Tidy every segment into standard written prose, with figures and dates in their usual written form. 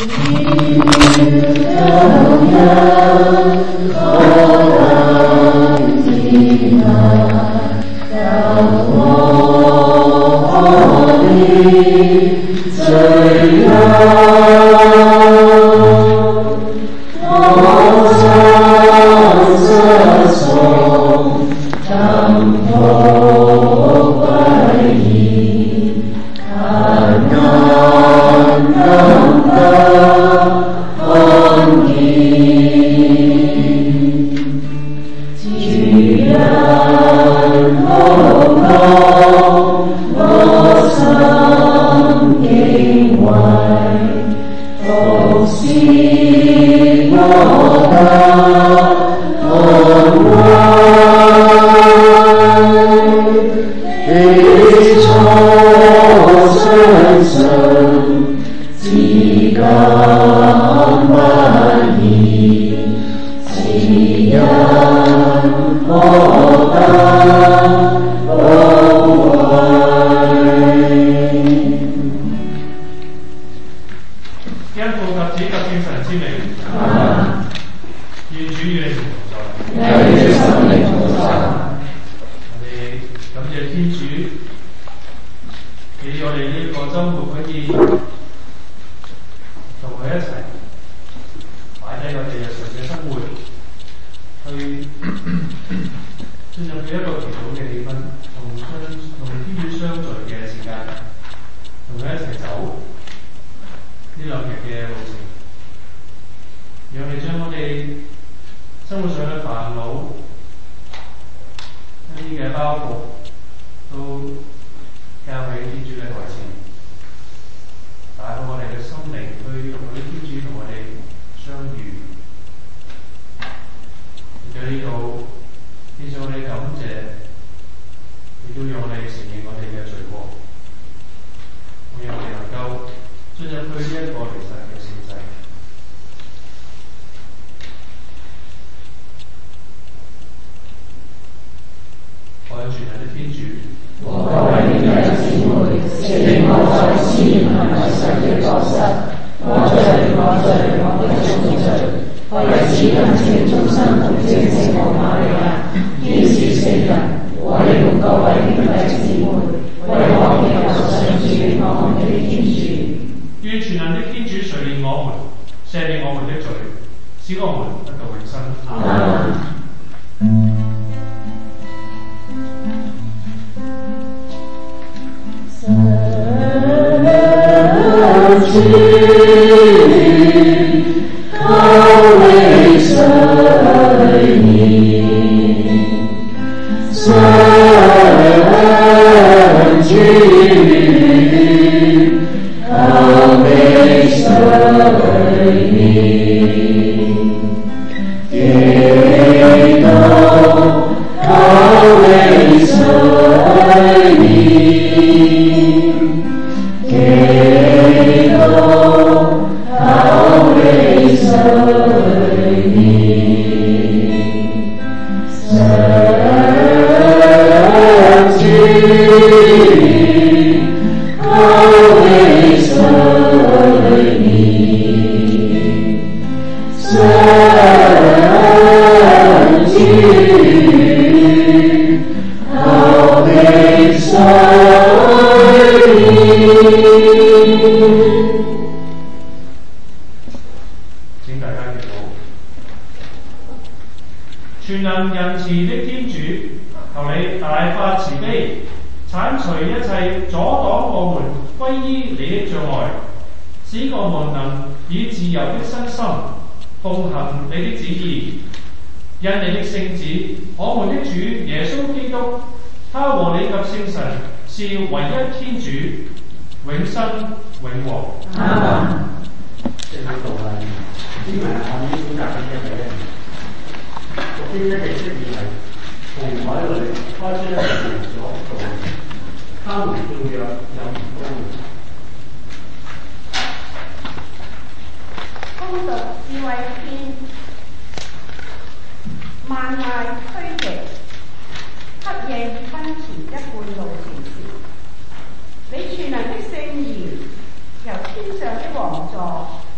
你全能的聖言由天上的王座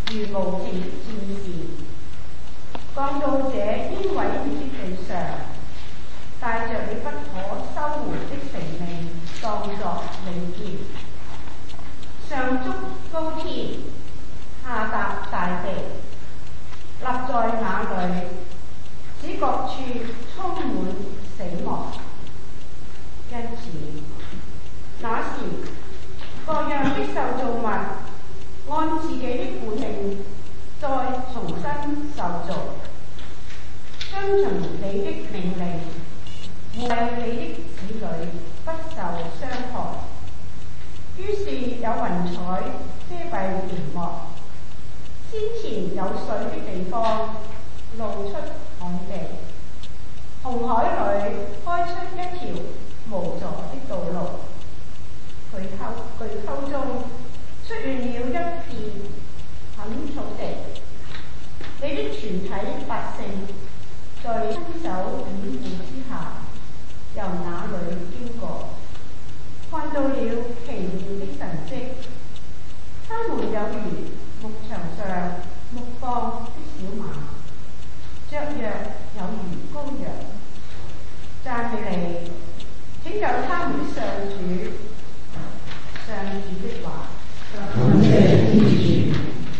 如無情的戰士，降到這應毀滅的地上，帶着你不可收回的成命，當作利劍。上築高天，下達大地，立在那裏，使各處充滿死亡。因此，那時各樣的受造物按自己的本性再重新受造，遵循你的命令，為你的子女不受傷害。於是有雲彩遮蔽屏幕，先前有水的地方露出旱地，紅海裏開出一條無阻的道路，巨溝中出現了一片很草地。你的全體百姓在伸手掩護之下，由那裏經過，看到了奇妙的神蹟。他們有如牧場上牧放的小馬，雀躍有如羔羊。讚美你，拯救他們的上主。上主的話。感謝天主。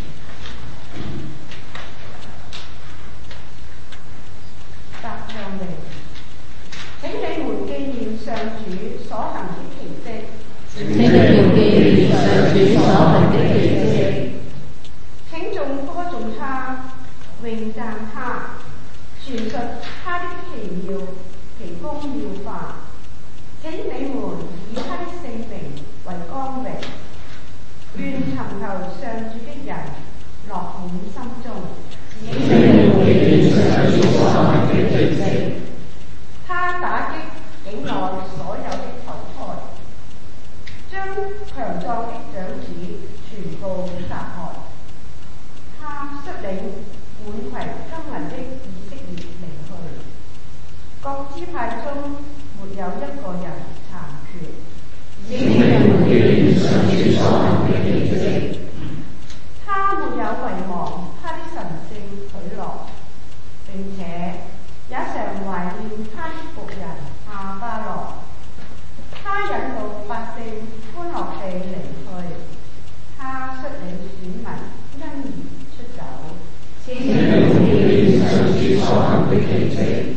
答唱詠，請你們紀念上主所行的奇蹟。 請你們紀念上主所行的奇蹟。 請眾歌頌他，詠讚他，傳述他的奇妙奇功妙法。請你們以他的聖名為光榮，願尋求上主的人樂滿心中。請你們紀念上主所行的奇蹟。他打擊境內所有的頭胎，將強壯的長子全部殺害。他率領滿攜金銀的以色列離去，各支派中沒有一個人殘缺。請你們紀念上主所行的奇蹟。他沒有遺忘他的神聖許諾，並且也常懷念他的僕人亞巴郎。他引導百姓歡樂地離去，他率領選民因而出走。請你們紀念上主所行的奇蹟。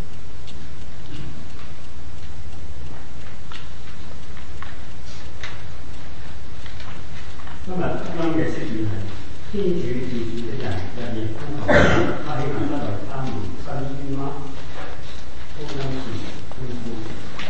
今日福音嘅釋義係天主自主的人日夜呼求，他豈能不為他們伸冤嗎？福音是歡呼。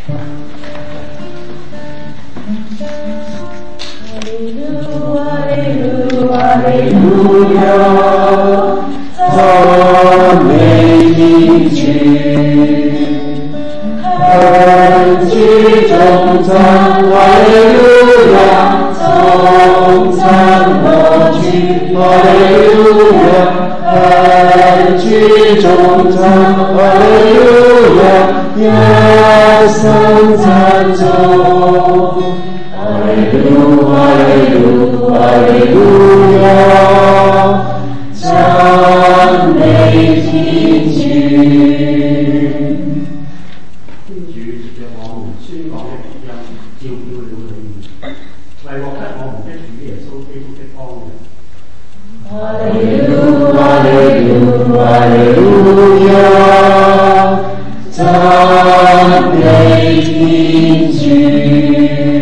哈利路亞，哈利路亞，讚美天主，向主頌讚，哈利路亞。頌讚我主，哈利路亞，向主頌讚，哈利路亞，一生讚頌，哈利路，哈利路，哈利路亞，讚美天主。天主藉着我們宣講嘅福音，照耀了你們，為獲得我們的主耶穌基督的光榮。哈利路，哈利路，哈利路亞，讚美天主。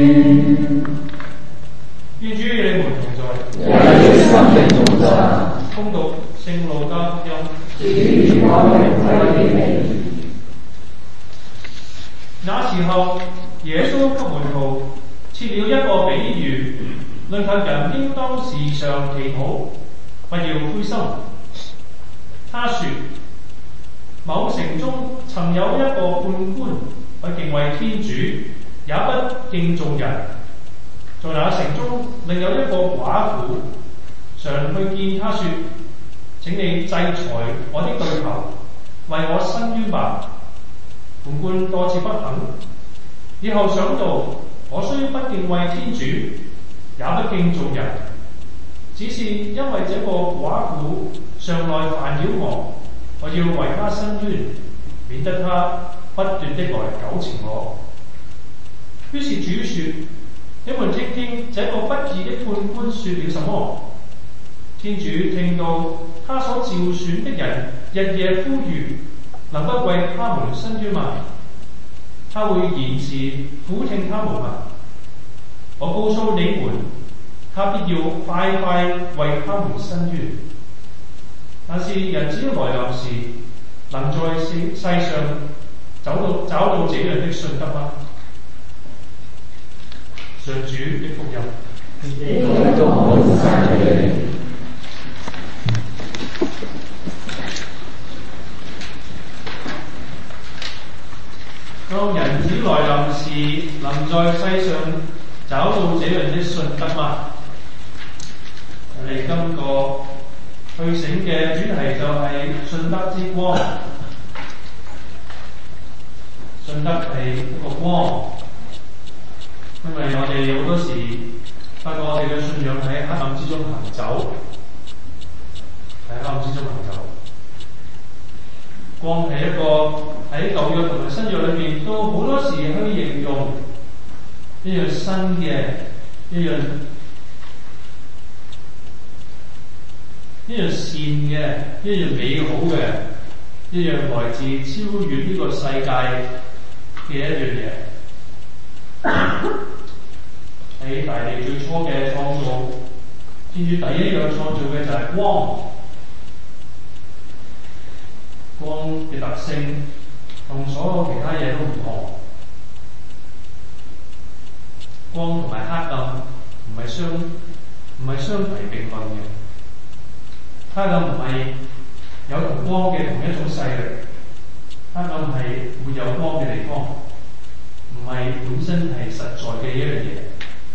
願主與你們同在， 也與心靈同在。 恭讀聖路加福音。 主，我們歸你。 那時候，耶穌給門徒設了一個比喻，論及人應當時常祈禱，不要灰心。他說：某城中曾有一個判官，不敬畏天主，也不敬重人。在那城中另有一個寡婦，常去見他說：請你制裁我的對頭，為我伸冤吧。判官多次不肯。以後想到，我雖不敬畏天主，也不敬重人， 只是因為這個寡婦常來煩擾我，我要為她伸冤，免得她不斷的來糾纏我。於是主說：你們聽聽這個不義的判官說了什麼？天主聽到他所召選的人日夜呼籲，能不為他們伸冤嗎？他會延遲俯聽他們嗎？我告訴你們，他必要快快為他們伸冤。但是人子來臨時，能在世上找到這樣的信德嗎？上主的福音。當人子來臨時，能在世上找到這樣的信德嗎？我哋今個去醒嘅主題就係信德之光。信德係一個光，因為我哋好多時發覺我哋嘅信仰喺黑暗之中行走，喺黑暗之中行走。光係一個喺舊約同埋新約裏面都好多時去形容一樣新嘅、一樣善嘅、一樣美好嘅、一樣來自超越呢個世界嘅一樣嘢。喺大地最初嘅創造，天主第一樣創造嘅就係光。光嘅特性同所有其他嘢都唔同。光同埋黑暗唔係相提並論嘅。黑暗唔係有同光嘅同一種勢力，黑暗係沒有光嘅地方，唔係本身係實在嘅一樣嘢。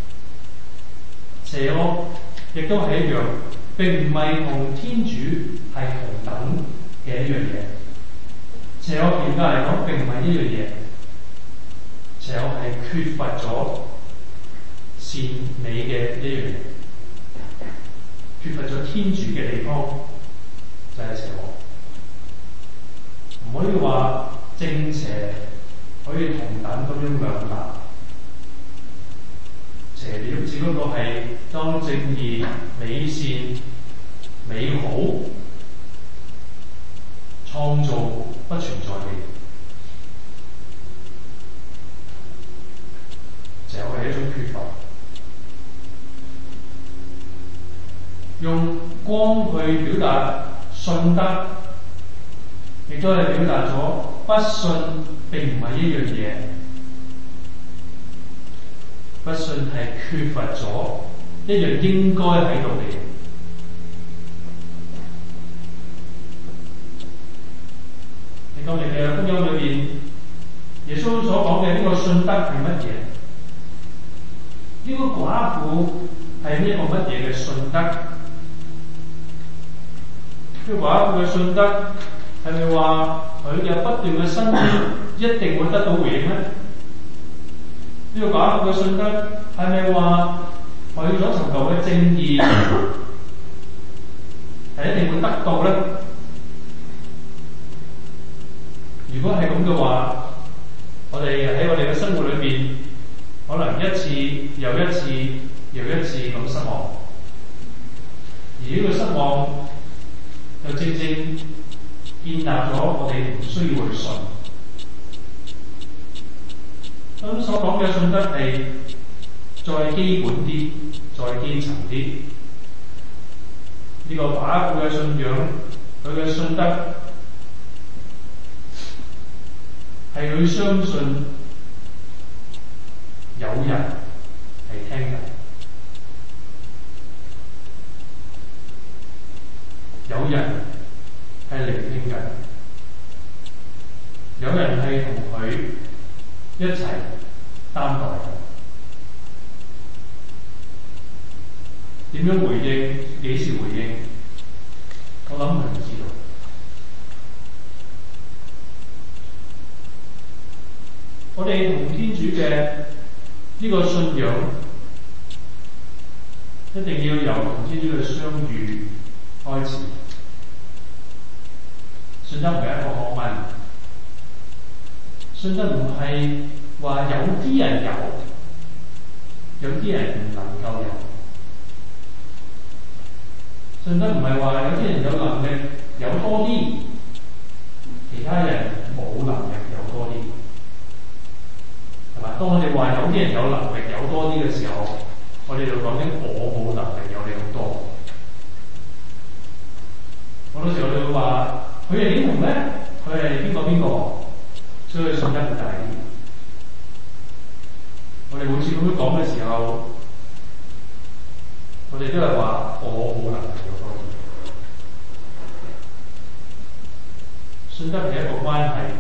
邪惡亦都係一樣，並唔係同天主係同等嘅一樣嘢。邪惡嚴格嚟講並唔係一樣嘢，邪惡係缺乏咗善美嘅一樣嘢，缺乏咗天主嘅地方就係邪惡。唔可以話正邪可以同等咁樣兩立，邪了只不過係當正義、美善、美好創造不存在嘅，邪惡係一種缺乏。用光去表達信德，亦都係表達咗不信並唔係一樣嘢。不信係缺乏咗一樣應該喺度嘅嘢。喺今日嘅福音裏邊，耶穌所講嘅呢個信德係乜嘢？呢個寡婦係呢個乜嘢嘅信德？呢個寡婦嘅信德係咪話佢嘅不斷嘅伸冤一定會得到回應呢？呢個寡婦嘅信德係咪話佢所尋求嘅正義係一定會得到呢？如果係咁嘅話，我哋喺我哋嘅生活裏邊，可能一次又一次又一次咁失望，而呢個失望就正正建立咗我哋唔需要去信。咁所講嘅信德係再基本啲、再基層啲。呢個寡婦嘅信仰，佢嘅信德係佢相信有人係聽緊，有人係聆聽緊，有人係同佢一齊擔待。點樣回應？幾時回應？我諗佢唔知道。我哋同天主嘅呢個信仰一定要由同天主嘅相遇開始。信德唔係一個學問，信德唔係話有啲人有啲人唔能夠有。信德唔係話有啲人有能力有多啲，其他人冇能力有多啲，係嘛？當我哋話有啲人有能力有多啲嘅時候，我哋就講緊我冇能力有你咁多。好多時我哋會話佢係英雄咧，佢係邊個，所以信德唔大啲。我哋每次咁樣講嘅時候，我哋都係話我冇能力有多啲。信德係一個關係，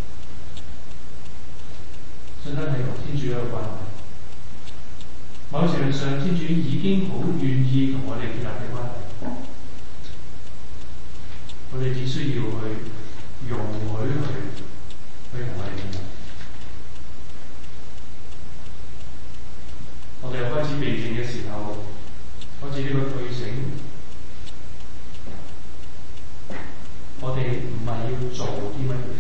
信德係同天主一個關係。某程度上，天主已經好願意同我哋建立嘅關係，我哋只需要去容許佢去同我哋建立。我哋開始備戰嘅時候，開始呢個退省，我哋唔係要做啲乜嘢，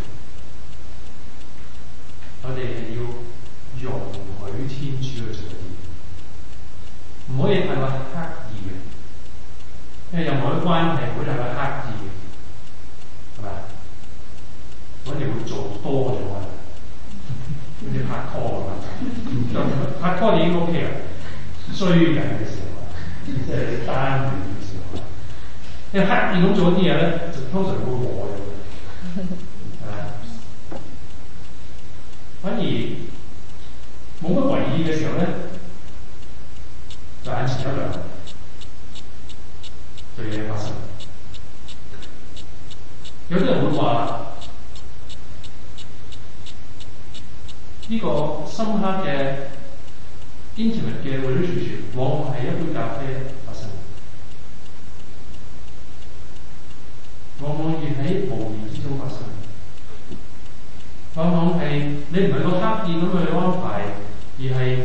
我哋係要容許天主去做啲嘢，唔可以太過刻意嘅，因為任何啲關係唔會太過刻意嘅，係咪？我哋會做多咗啊！好似拍拖咁樣，拍拖你已經 OK 啦，追緊嘅時候，即係單戀嘅時候，因為刻意咁做啲嘢咧，就通常會和咗，係咪？反而冇乜為意嘅時候咧，就眼前一亮，就有嘢發生。有啲人會話呢個深刻嘅 intimate 嘅 relationship 往往係一杯咖啡發生，往往亦喺無意之中發生，往往係你唔係個刻意咁去安排，而係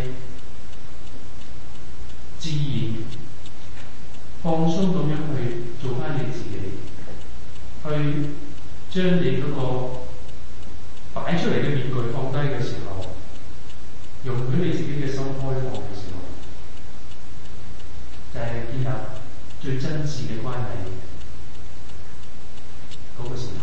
自然放鬆咁樣去做翻你自己，去將你嗰個擺出嚟嘅面具放低嘅時候，容許你自己嘅心開放嘅時候，就係建立最真摯嘅關係嗰個時間。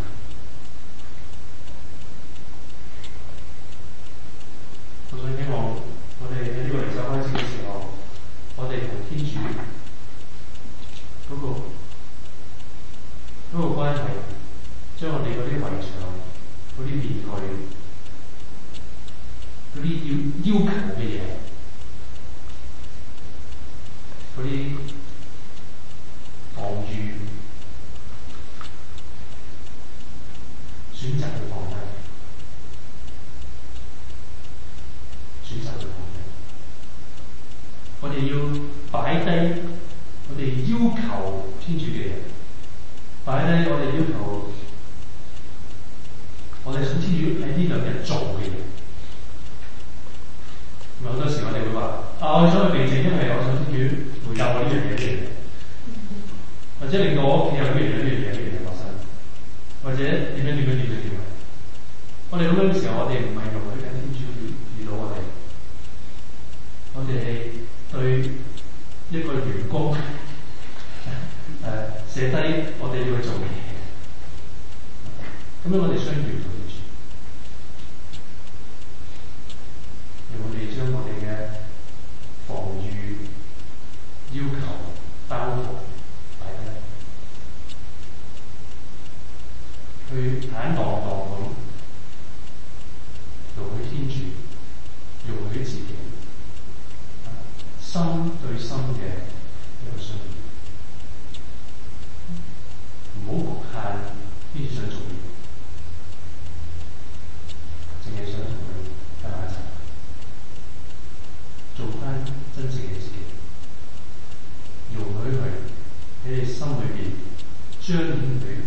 我想希望我哋喺呢個靈修開始嘅時候，我哋同天主嗰個關係，將我哋嗰啲圍牆、嗰啲面具、嗰啲要求嘅嘢、嗰啲防禦，選擇去放低，選擇去放低。我哋要擺低我哋要求天主嘅嘢，擺低我哋要求我哋想天主喺呢兩日做嘅嘢。好多時我哋會話我想去備戰，因為我想天主回答我呢樣嘢，或者令到我屋企有呢樣嘢發生，或者點樣。我哋咁樣嘅時候，我哋唔係容許緊天主遇到我哋，我哋係對一個員工寫低我哋要去做嘅嘢，咁樣我哋相遇到天主，讓我哋將我哋嘅防禦、要求、包袱擺低，去坦蕩蕩咁容許天主，容許自己，心對心嘅一個相遇，唔好局限天主想做嘅嘢，淨係想同佢喺埋一齊，做翻真正嘅自己，容許佢喺你心裏邊彰顯佢